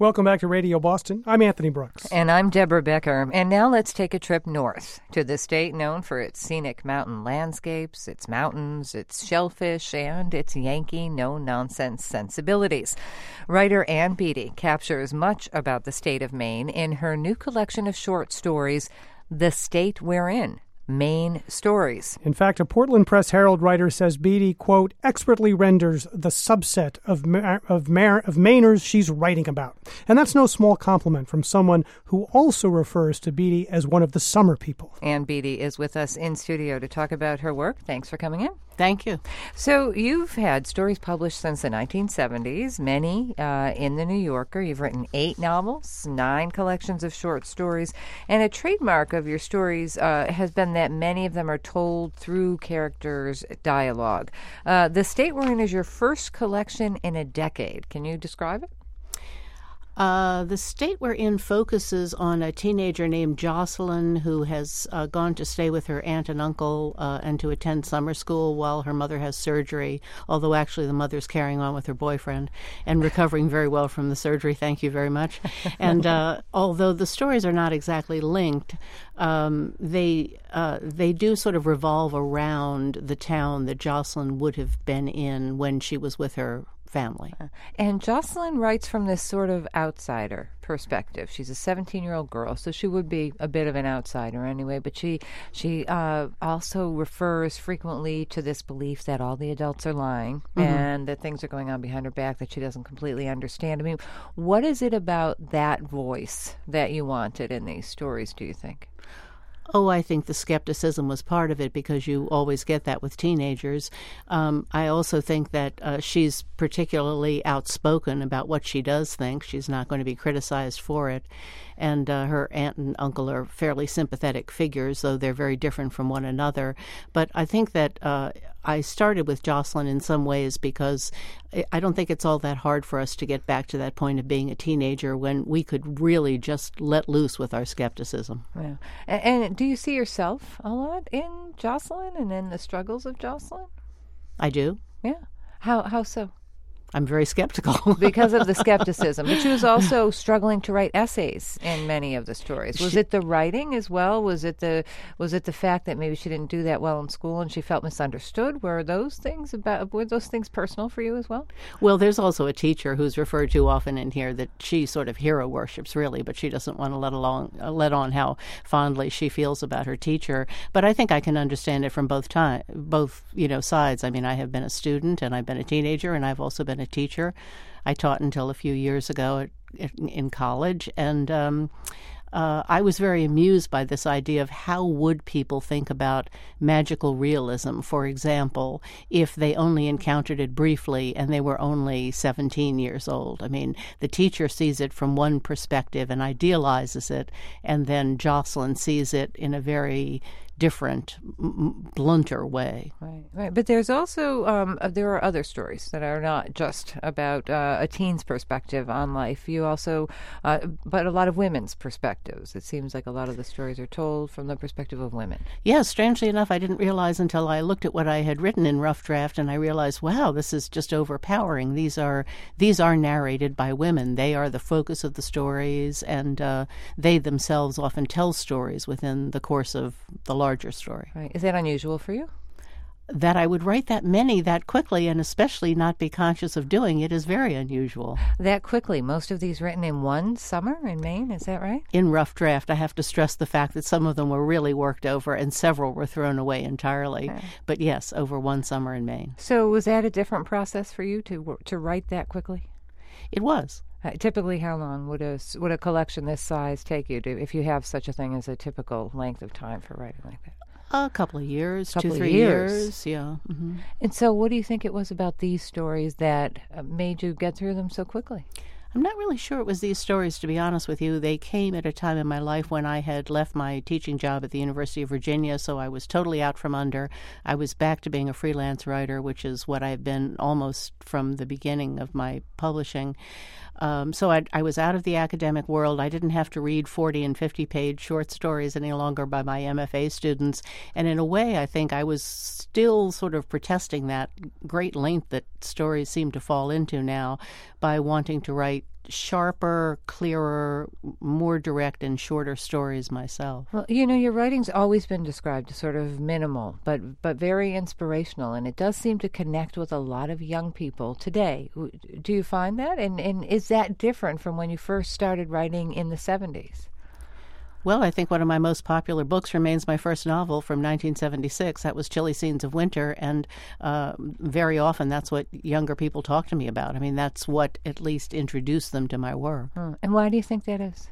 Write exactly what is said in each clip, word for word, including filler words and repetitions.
Welcome back to Radio Boston. I'm Anthony Brooks. And I'm Deborah Becker. And now let's take a trip north to the state known for its scenic mountain landscapes, its mountains, its shellfish, and its Yankee no-nonsense sensibilities. Writer Ann Beattie captures much about the state of Maine in her new collection of short stories, The State We're In, Maine Stories. In fact, a Portland Press Herald writer says Beattie, quote, expertly renders the subset of ma- of, ma- of Mainers she's writing about. And that's no small compliment from someone who also refers to Beattie as one of the summer people. Ann Beattie is with us in studio to talk about her work. Thanks for coming in. Thank you. So you've had stories published since the nineteen seventies, many uh, in The New Yorker. You've written eight novels, nine collections of short stories, and a trademark of your stories uh, has been that many of them are told through characters' dialogue. Uh, the State We're In is your first collection in a decade. Can you describe it? Uh, the State We're In focuses on a teenager named Jocelyn who has uh, gone to stay with her aunt and uncle uh, and to attend summer school while her mother has surgery, although actually the mother's carrying on with her boyfriend and recovering very well from the surgery. Thank you very much. And uh, although the stories are not exactly linked, um, they uh, they do sort of revolve around the town that Jocelyn would have been in when she was with her family. And Jocelyn writes from this sort of outsider perspective. She's a seventeen-year-old girl, so she would be a bit of an outsider anyway, but she she uh, also refers frequently to this belief that all the adults are lying mm-hmm. and that things are going on behind her back that she doesn't completely understand. I mean, what is it about that voice that you wanted in these stories, do you think? Oh, I think the skepticism was part of it because you always get that with teenagers. Um, I also think that uh, she's particularly outspoken about what she does think. She's not going to be criticized for it. And uh, her aunt and uncle are fairly sympathetic figures, though they're very different from one another. But I think that uh, I started with Jocelyn in some ways because I don't think it's all that hard for us to get back to that point of being a teenager when we could really just let loose with our skepticism. Yeah. And, and do you see yourself a lot in Jocelyn and in the struggles of Jocelyn? I do. Yeah. How how so? I'm very skeptical. Because of the skepticism. But she was also struggling to write essays in many of the stories. Was she, it the writing as well? Was it the was it the fact that maybe she didn't do that well in school and she felt misunderstood? Were those things about were those things personal for you as well? Well, there's also a teacher who's referred to often in here that she sort of hero worships, really, but she doesn't want to let along uh, let on how fondly she feels about her teacher. But I think I can understand it from both time, both you know sides. I mean, I have been a student and I've been a teenager, and I've also been a teacher. I taught until a few years ago at, in college, and um, uh, I was very amused by this idea of how would people think about magical realism, for example, if they only encountered it briefly and they were only seventeen years old. I mean, the teacher sees it from one perspective and idealizes it, and then Jocelyn sees it in a very different, m- blunter way. Right, right. But there's also, um, uh, there are other stories that are not just about uh, a teen's perspective on life. You also, uh, but a lot of women's perspectives. It seems like a lot of the stories are told from the perspective of women. Yeah, strangely enough, I didn't realize until I looked at what I had written in Rough Draft, and I realized, wow, this is just overpowering. These are these are narrated by women. They are the focus of the stories, and uh, they themselves often tell stories within the course of the larger story. Right. Is that unusual for you? That I would write that many that quickly, and especially not be conscious of doing it, is very unusual. That quickly? Most of these written in one summer in Maine, is that right? In Rough Draft, I have to stress the fact that some of them were really worked over and several were thrown away entirely. Okay. But yes, over one summer in Maine. So was that a different process for you to to write that quickly? It was. Uh, typically, how long would a, would a collection this size take you, to, if you have such a thing as a typical length of time for writing like that? A couple of years, couple two, of three years. years, yeah. Mm-hmm. And so what do you think it was about these stories that uh, made you get through them so quickly? I'm not really sure it was these stories, to be honest with you. They came at a time in my life when I had left my teaching job at the University of Virginia, so I was totally out from under. I was back to being a freelance writer, which is what I've been almost from the beginning of my publishing. Um, so I, I was out of the academic world. I didn't have to read forty and fifty-page short stories any longer by my M F A students. And in a way, I think I was still sort of protesting that great length that stories seem to fall into now by wanting to write sharper, clearer, more direct, and shorter stories myself. Well, you know, your writing's always been described as sort of minimal, but but very inspirational, and it does seem to connect with a lot of young people today. Do you find that? And and is that different from when you first started writing in the seventies? Well, I think one of my most popular books remains my first novel from nineteen seventy-six. That was Chilly Scenes of Winter, and uh, very often that's what younger people talk to me about. I mean, that's what at least introduced them to my work. Hmm. And why do you think that is?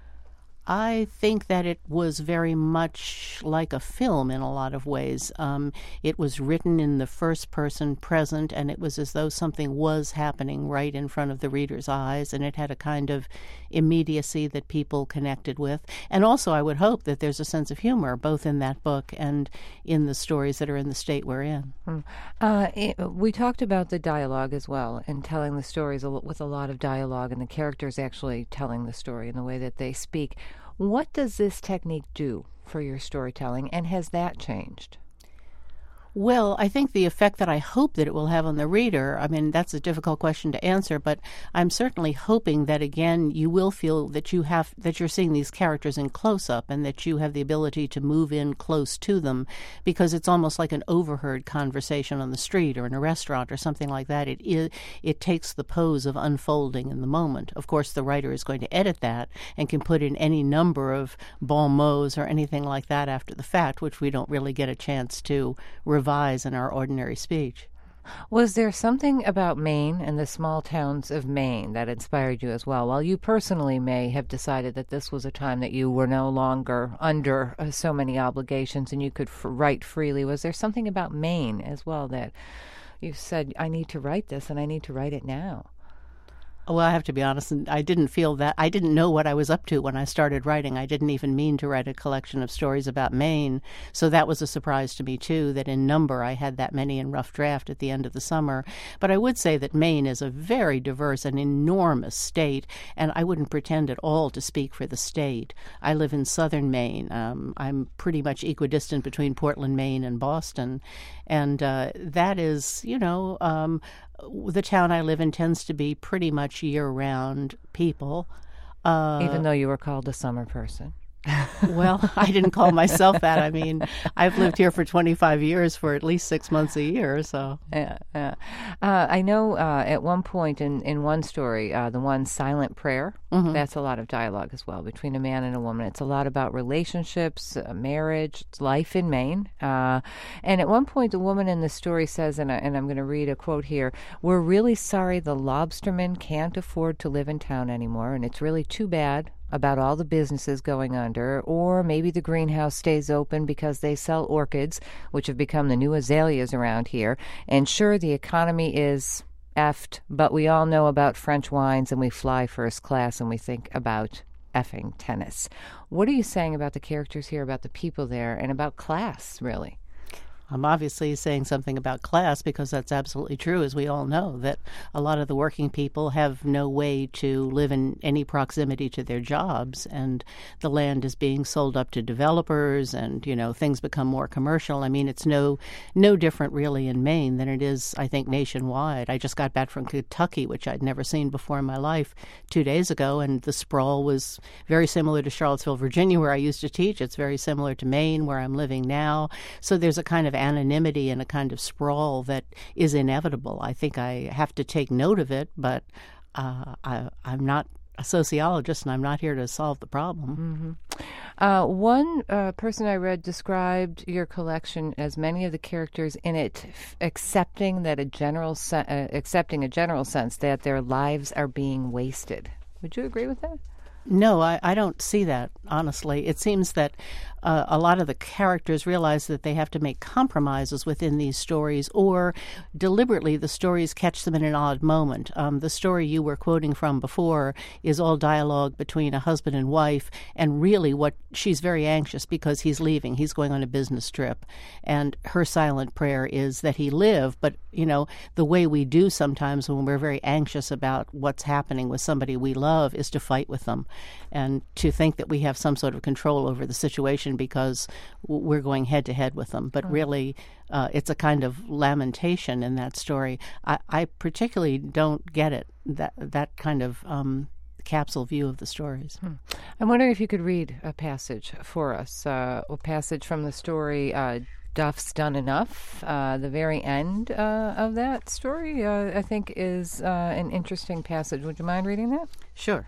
I think that it was very much like a film in a lot of ways. Um, it was written in the first person present, and it was as though something was happening right in front of the reader's eyes, and it had a kind of immediacy that people connected with. And also, I would hope that there's a sense of humor both in that book and in the stories that are in the state we're in. Hmm. Uh, it, we talked about the dialogue as well, and telling the stories a lo- with a lot of dialogue, and the characters actually telling the story in the way that they speak. What does this technique do for your storytelling, and has that changed? Well, I think the effect that I hope that it will have on the reader, I mean, that's a difficult question to answer, but I'm certainly hoping that, again, you will feel that you have, that you're seeing these characters in close-up and that you have the ability to move in close to them, because it's almost like an overheard conversation on the street or in a restaurant or something like that. It is, it takes the pose of unfolding in the moment. Of course, the writer is going to edit that and can put in any number of bon mots or anything like that after the fact, which we don't really get a chance to revise in our ordinary speech. Was there something about Maine and the small towns of Maine that inspired you as well? While you personally may have decided that this was a time that you were no longer under uh, so many obligations and you could f- write freely, was there something about Maine as well that you said, I need to write this and I need to write it now? Well, I have to be honest, and I didn't feel that. I didn't know what I was up to when I started writing. I didn't even mean to write a collection of stories about Maine. So that was a surprise to me, too, that in number I had that many in rough draft at the end of the summer. But I would say that Maine is a very diverse and enormous state, and I wouldn't pretend at all to speak for the state. I live in southern Maine. Um, I'm pretty much equidistant between Portland, Maine, and Boston. And uh, that is, you know... Um, the town I live in tends to be pretty much year-round people. Uh, Even though you were called a summer person. Well, I didn't call myself that. I mean, I've lived here for twenty-five years for at least six months a year, so. Yeah, yeah. Uh, I know uh, at one point in, in one story, uh, the one Silent Prayer, mm-hmm. that's a lot of dialogue as well between a man and a woman. It's a lot about relationships, uh, marriage, life in Maine. Uh, and at one point, the woman in the story says, and, I, and I'm going to read a quote here, "We're really sorry the lobstermen can't afford to live in town anymore, and it's really too bad about all the businesses going under, or maybe the greenhouse stays open because they sell orchids, which have become the new azaleas around here. And sure, the economy is effed, but we all know about French wines and we fly first class and we think about effing tennis." What are you saying about the characters here, about the people there, and about class, really? I'm obviously saying something about class because that's absolutely true, as we all know, that a lot of the working people have no way to live in any proximity to their jobs, and the land is being sold up to developers, and, you know, things become more commercial. I mean, it's no no different really in Maine than it is, I think, nationwide. I just got back from Kentucky, which I'd never seen before in my life, two days ago, and the sprawl was very similar to Charlottesville, Virginia, where I used to teach. It's very similar to Maine, where I'm living now. So there's a kind of anonymity and a kind of sprawl that is inevitable. I think I have to take note of it, but uh, I, I'm not a sociologist, and I'm not here to solve the problem. Mm-hmm. Uh, one uh, person I read described your collection as many of the characters in it f- accepting that a general se- uh, accepting a general sense that their lives are being wasted. Would you agree with that? No, I, I don't see that, honestly. It seems that uh, a lot of the characters realize that they have to make compromises within these stories, or deliberately the stories catch them in an odd moment. Um, the story you were quoting from before is all dialogue between a husband and wife, and really what she's very anxious because he's leaving. He's going on a business trip, and her silent prayer is that he live. But, you know, the way we do sometimes when we're very anxious about what's happening with somebody we love is to fight with them. and to think that we have some sort of control over the situation because w- we're going head to head with them. But really, uh, it's a kind of lamentation in that story. I, I particularly don't get it, that, that kind of um, capsule view of the stories. Hmm. I'm wondering if you could read a passage for us, uh, a passage from the story uh, Duff's Done Enough. Uh, the very end uh, of that story, uh, I think, is uh, an interesting passage. Would you mind reading that? Sure.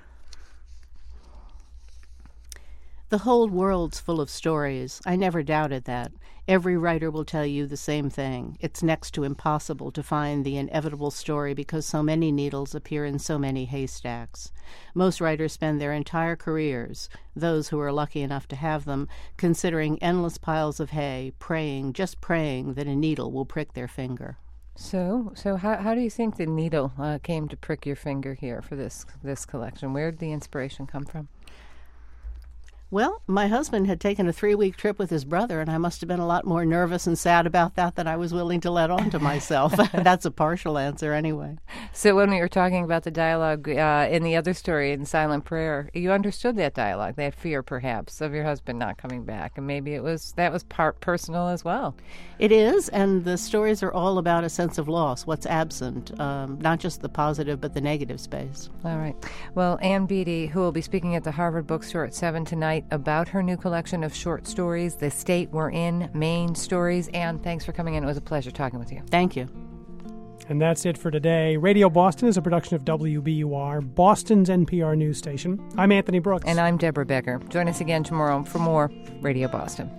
The whole world's full of stories. I never doubted that. Every writer will tell you the same thing. It's next to impossible to find the inevitable story because so many needles appear in so many haystacks. Most writers spend their entire careers, those who are lucky enough to have them, considering endless piles of hay, praying, just praying that a needle will prick their finger. So, so how how do you think the needle uh, came to prick your finger here for this this collection? Where did the inspiration come from? Well, my husband had taken a three-week trip with his brother, and I must have been a lot more nervous and sad about that than I was willing to let on to myself. That's a partial answer anyway. So when we were talking about the dialogue uh, in the other story, in Silent Prayer, you understood that dialogue, that fear, perhaps, of your husband not coming back, and maybe it was that was part personal as well. It is, and the stories are all about a sense of loss, what's absent, um, not just the positive but the negative space. All right. Well, Ann Beattie, who will be speaking at the Harvard Bookstore at seven tonight about her new collection of short stories, The State We're In, Maine Stories. Ann, thanks for coming in. It was a pleasure talking with you. Thank you. And that's it for today. Radio Boston is a production of W B U R, Boston's N P R news station. I'm Anthony Brooks. And I'm Deborah Becker. Join us again tomorrow for more Radio Boston.